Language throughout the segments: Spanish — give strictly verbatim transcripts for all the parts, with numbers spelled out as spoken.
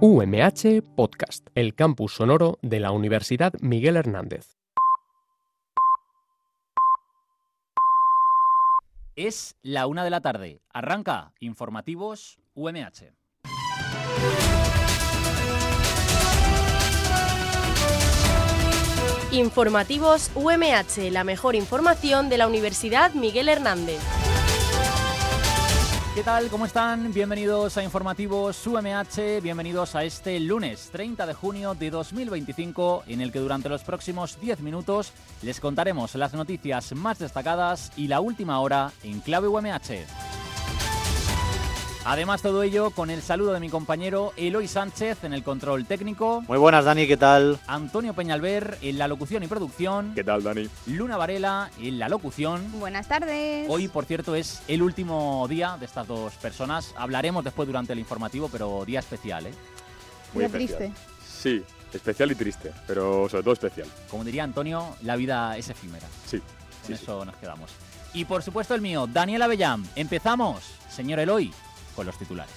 U M H Podcast, el campus sonoro de la Universidad Miguel Hernández. Es la una de la tarde. Arranca Informativos U M H. Informativos U M H, la mejor información de la Universidad Miguel Hernández. ¿Qué tal? ¿Cómo están? Bienvenidos a Informativos U M H, bienvenidos a este lunes treinta de junio de dos mil veinticinco, en el que durante los próximos diez minutos les contaremos las noticias más destacadas y la última hora en clave U M H. Además, todo ello con el saludo de mi compañero Eloy Sánchez en el control técnico. Muy buenas, Dani, ¿qué tal? Antonio Peñalver en la locución y producción. ¿Qué tal, Dani? Luna Varela en la locución. Buenas tardes. Hoy, por cierto, es el último día de estas dos personas. Hablaremos después durante el informativo, pero día especial, ¿eh? Muy Día especial. triste. Sí, especial y triste, pero sobre todo especial. Como diría Antonio, la vida es efímera. Sí, Con sí, eso sí. Nos quedamos. Y por supuesto el mío, Daniel Avellán. Empezamos, señor Eloy, con los titulares.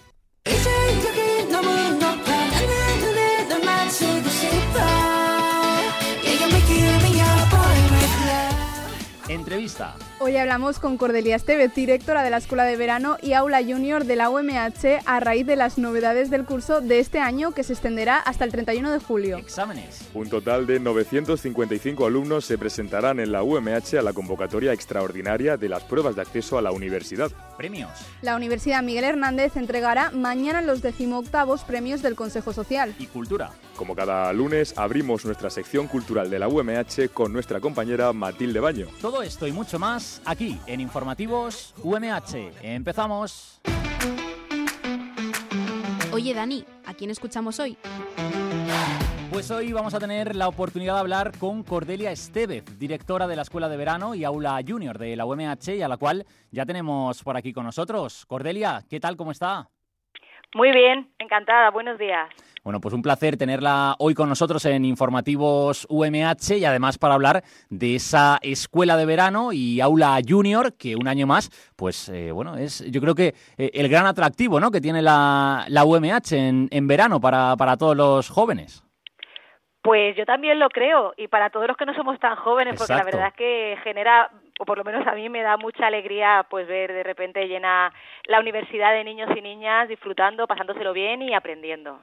Entrevista. Hoy hablamos con Cordelia Estevez, directora de la Escuela de Verano y Aula Junior de la U M H, a raíz de las novedades del curso de este año, que se extenderá hasta el treinta y uno de julio. Exámenes. Un total de novecientos cincuenta y cinco alumnos se presentarán en la U M H a la convocatoria extraordinaria de las pruebas de acceso a la universidad. Premios. La Universidad Miguel Hernández entregará mañana los decimoctavos premios del Consejo Social. Y cultura. Como cada lunes, abrimos nuestra sección cultural de la U M H con nuestra compañera Matilde Baño. Todo esto y mucho más aquí en Informativos U M H. Empezamos. Oye, Dani, ¿a quién escuchamos hoy? Pues hoy vamos a tener la oportunidad de hablar con Cordelia Estevez, directora de la Escuela de Verano y Aula Junior de la U M H, y a la cual ya tenemos por aquí con nosotros. Cordelia, ¿qué tal? ¿Cómo está? Muy bien, encantada, buenos días. Bueno, pues un placer tenerla hoy con nosotros en Informativos U M H, y además para hablar de esa Escuela de Verano y Aula Junior, que un año más, pues eh, bueno, es yo creo que eh, el gran atractivo, ¿no?, que tiene la, la U M H en, en verano para, para todos los jóvenes. Pues yo también lo creo, y para todos los que no somos tan jóvenes, Exacto. Porque la verdad es que genera, o por lo menos a mí me da mucha alegría pues ver de repente llena la universidad de niños y niñas disfrutando, pasándoselo bien y aprendiendo.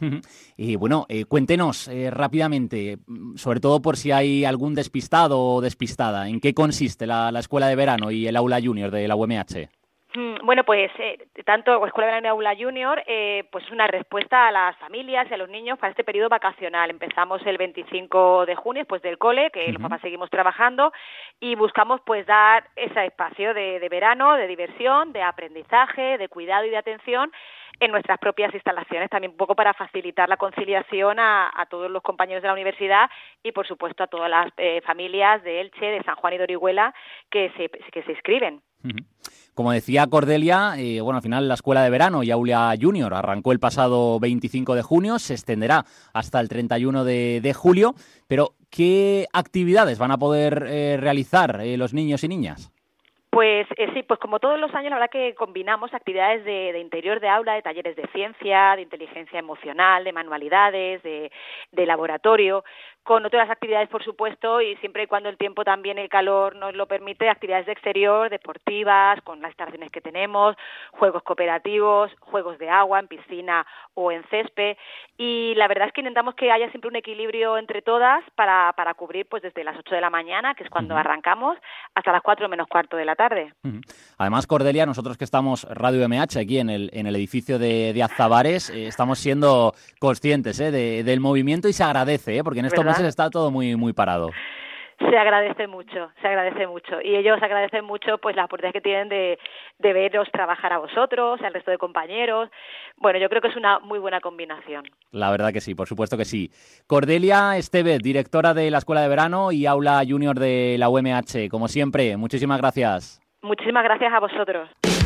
Y bueno, eh, cuéntenos eh, rápidamente, sobre todo por si hay algún despistado o despistada, ¿en qué consiste la, la Escuela de Verano y el Aula Junior de la U M H? Bueno, pues eh, tanto Escuela de Verano y Aula Junior, eh, pues es una respuesta a las familias y a los niños para este periodo vacacional. Empezamos el veinticinco de junio, después del cole, que uh-huh. los papás seguimos trabajando, y buscamos pues dar ese espacio de, de verano, de diversión, de aprendizaje, de cuidado y de atención en nuestras propias instalaciones, también un poco para facilitar la conciliación a, a todos los compañeros de la universidad y, por supuesto, a todas las eh, familias de Elche, de San Juan y de Orihuela que se, que se inscriben. Uh-huh. Como decía Cordelia, eh, bueno, al final la Escuela de Verano y Aula Junior arrancó el pasado veinticinco de junio, se extenderá hasta el treinta y uno de julio, pero ¿qué actividades van a poder eh, realizar eh, los niños y niñas? Pues eh, sí, pues como todos los años, la verdad que combinamos actividades de, de interior de aula, de talleres de ciencia, de inteligencia emocional, de manualidades, de, de laboratorio, con otras actividades, por supuesto, y siempre y cuando el tiempo también, el calor nos lo permite, actividades de exterior, deportivas, con las instalaciones que tenemos, juegos cooperativos, juegos de agua, en piscina o en césped, y la verdad es que intentamos que haya siempre un equilibrio entre todas para, para cubrir pues desde las ocho de la mañana, que es cuando uh-huh. arrancamos, hasta las cuatro menos cuarto de la tarde. Uh-huh. Además, Cordelia, nosotros que estamos Radio M H aquí en el, en el edificio de, de Azabares, eh, estamos siendo conscientes eh, de, del movimiento, y se agradece, eh, porque en estos meses está todo muy muy parado. Se agradece mucho, se agradece mucho. Y ellos agradecen mucho pues las oportunidades que tienen de, de veros trabajar a vosotros, al resto de compañeros. Bueno, yo creo que es una muy buena combinación. La verdad que sí, por supuesto que sí. Cordelia Estevez, directora de la Escuela de Verano y Aula Junior de la U M H. Como siempre, muchísimas gracias. Muchísimas gracias a vosotros.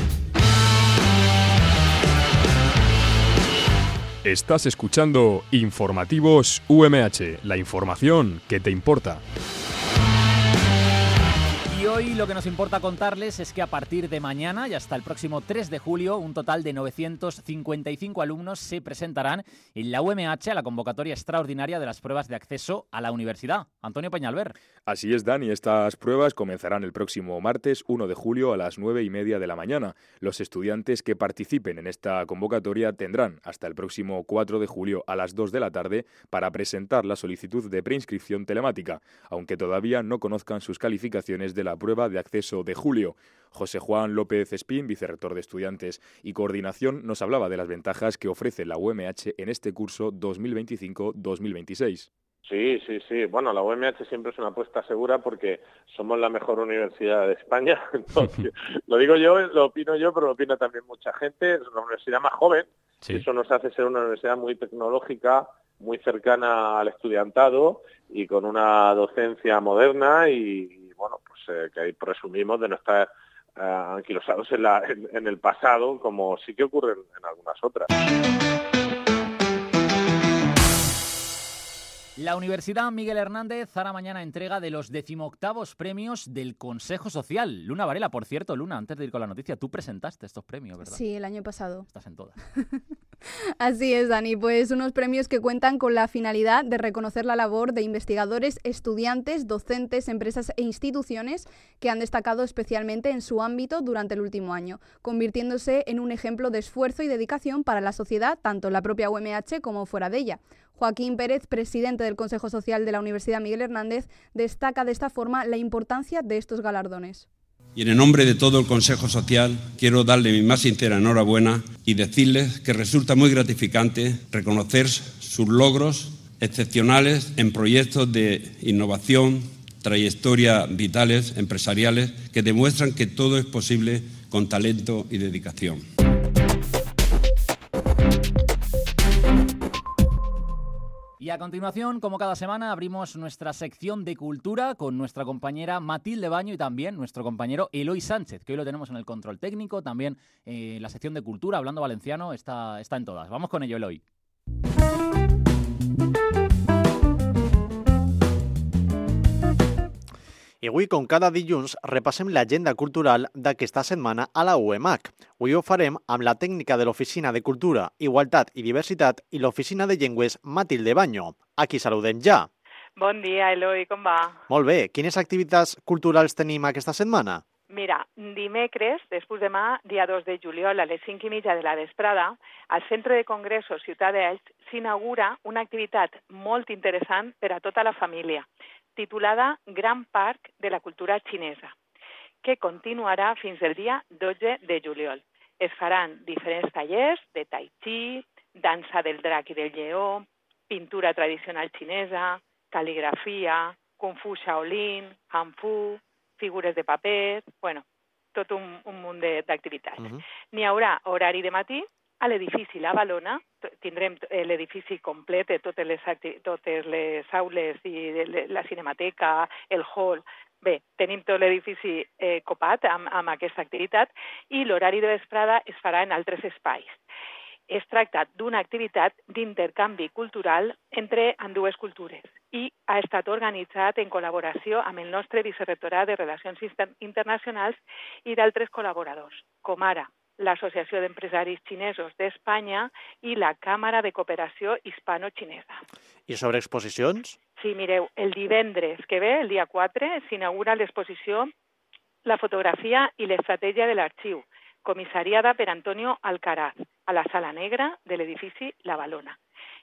Estás escuchando Informativos U M H, la información que te importa. Y hoy lo que nos importa contarles es que a partir de mañana y hasta el próximo tres de julio, un total de novecientos cincuenta y cinco alumnos se presentarán en la U M H a la convocatoria extraordinaria de las pruebas de acceso a la universidad. Antonio Peñalver. Así es, Dani. Estas pruebas comenzarán el próximo martes uno de julio a las nueve y media de la mañana. Los estudiantes que participen en esta convocatoria tendrán hasta el próximo cuatro de julio a las dos de la tarde para presentar la solicitud de preinscripción telemática, aunque todavía no conozcan sus calificaciones de la prueba de acceso de julio. José Juan López Espín, vicerrector de Estudiantes y Coordinación, nos hablaba de las ventajas que ofrece la U M H en este curso dos mil veinticinco dos mil veintiséis. Sí, sí, sí. Bueno, la U M H siempre es una apuesta segura porque somos la mejor universidad de España. Entonces, lo digo yo, lo opino yo, pero lo opina también mucha gente. Es una universidad más joven. Sí. Eso nos hace ser una universidad muy tecnológica, muy cercana al estudiantado y con una docencia moderna y, y bueno, pues eh, que ahí presumimos de no estar eh, anquilosados en, la, en, en el pasado, como sí que ocurre en, en algunas otras. La Universidad Miguel Hernández hará mañana entrega de los decimoctavos premios del Consejo Social. Luna Varela, por cierto, Luna, antes de ir con la noticia, tú presentaste estos premios, ¿verdad? Sí, el año pasado. Estás en todas. Así es, Dani, pues unos premios que cuentan con la finalidad de reconocer la labor de investigadores, estudiantes, docentes, empresas e instituciones que han destacado especialmente en su ámbito durante el último año, convirtiéndose en un ejemplo de esfuerzo y dedicación para la sociedad, tanto en la propia U M H como fuera de ella. Joaquín Pérez, presidente del Consejo Social de la Universidad Miguel Hernández, destaca de esta forma la importancia de estos galardones. Y en el nombre de todo el Consejo Social quiero darle mi más sincera enhorabuena y decirles que resulta muy gratificante reconocer sus logros excepcionales en proyectos de innovación, trayectorias vitales, empresariales, que demuestran que todo es posible con talento y dedicación. Y a continuación, como cada semana, abrimos nuestra sección de cultura con nuestra compañera Matilde Baño y también nuestro compañero Eloy Sánchez, que hoy lo tenemos en el control técnico, también eh, la sección de cultura, hablando valenciano, está, está en todas. Vamos con ello, Eloy. I avui, com cada dilluns, repassem l'agenda cultural d'aquesta setmana a la U E M A C. Avui ho farem amb la tècnica de l'Oficina de Cultura, Igualtat i Diversitat i l'Oficina de Llengües Matilde Baño. A qui saludem ja. Bon dia, Eloi, com va? Molt bé. Quines activitats culturals tenim aquesta setmana? Mira, dimecres, després demà, dia dos de juliol, a les cinc i mitja de la vesprada, al Centre de Congressos Ciutat d'Elx s'inaugura una activitat molt interessant per a tota la família, titulada Gran Parc de la Cultura Xinesa, que continuarà fins el dia dotze de juliol. Es faran diferents tallers de tai chi, dansa del drac i del lleó, pintura tradicional xinesa, cal·ligrafia, kung fu shaolin, han fu, figures de paper, bueno, tot un, un munt d'activitats. Uh-huh. N'hi haurà horari de matí a l'edifici La Valona, tindrem l'edifici complet de totes les, totes les aules i la cinemateca, el hall. Bé, tenim tot l'edifici eh, copat amb, amb aquesta activitat i l'horari de vesprada es farà en altres espais. Es tracta d'una activitat d'intercanvi cultural entre ambdues cultures i ha estat organitzat en col·laboració amb el nostre vicerrectorat de Relacions Internacionals i d'altres col·laboradors, com ara l'Associació d'Empresaris Xinesos d'Espanya i la Càmera de Cooperació Hispano-Xinesa. I sobre exposicions? Sí, mireu, el divendres que ve, el dia quatre, s'inaugura l'exposició La fotografia i l'estratègia de l'arxiu, comissariada per Antonio Alcaraz, a la Sala Negra de l'edifici La Valona.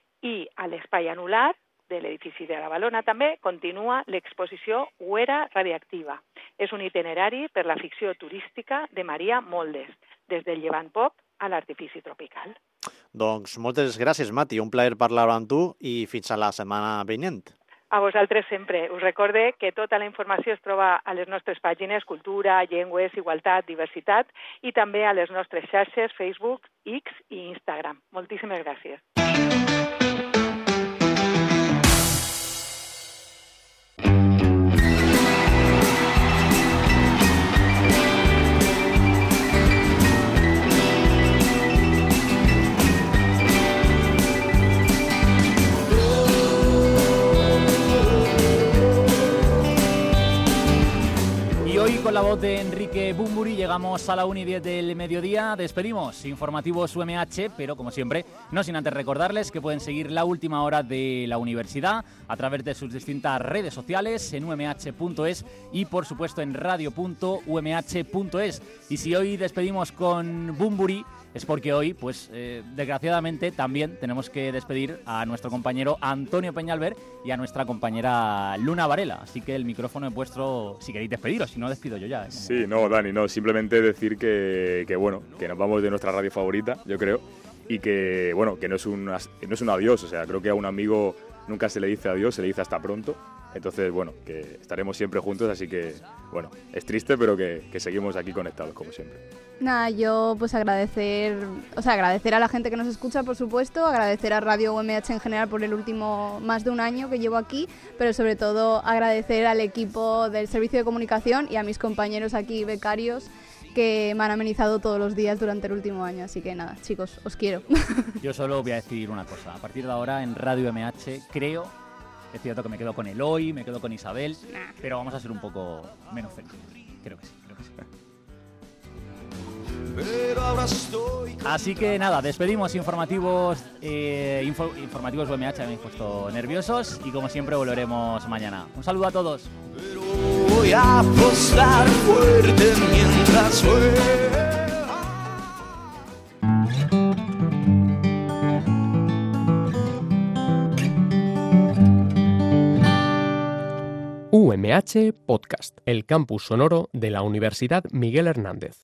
I a l'espai anular de l'edifici de La Valona també continua l'exposició Huera Radiactiva. És un itinerari per la ficció turística de Maria Moldes, des del llevant pop a l'artifici tropical. Doncs moltes gràcies, Mati. Un plaer parlar amb tu i fins a la setmana vinent. A vosaltres sempre. Us recorde que tota la informació es troba a les nostres pàgines Cultura, Llengües, Igualtat, Diversitat i també a les nostres xarxes Facebook, X i Instagram. Moltíssimes gràcies. voz de Enrique Bumburi llegamos a la una y diez del mediodía. Despedimos informativos U M H, pero como siempre, no sin antes recordarles que pueden seguir la última hora de la universidad a través de sus distintas redes sociales en u m h punto es y por supuesto en radio punto u m h punto es. Y si hoy despedimos con Bumburi, es porque hoy, pues eh, desgraciadamente, también tenemos que despedir a nuestro compañero Antonio Peñalver y a nuestra compañera Luna Varela. Así que el micrófono es vuestro, si queréis despediros, si no despido yo ya. ¿eh? Sí, no, Dani, no, simplemente decir que, que, bueno, que nos vamos de nuestra radio favorita, yo creo, y que, bueno, que no es, un, no es un adiós, o sea, creo que a un amigo nunca se le dice adiós, se le dice hasta pronto. Entonces, bueno, que estaremos siempre juntos, así que, bueno, es triste, pero que, que seguimos aquí conectados, como siempre. Nada, yo pues agradecer, o sea, agradecer a la gente que nos escucha, por supuesto, agradecer a Radio U M H en general por el último más de un año que llevo aquí, pero sobre todo agradecer al equipo del Servicio de Comunicación y a mis compañeros aquí becarios que me han amenizado todos los días durante el último año. Así que nada, chicos, os quiero. Yo solo voy a decir una cosa. A partir de ahora en Radio U M H creo, es cierto que me quedo con Eloy, me quedo con Isabel, pero vamos a ser un poco menos felices. Creo que sí, creo que sí. Así que nada, despedimos informativos eh, info, informativos U M H, me habéis puesto nerviosos y como siempre volveremos mañana. Un saludo a todos. Pero voy a apostar fuerte mientras U M H Podcast, el campus sonoro de la Universidad Miguel Hernández.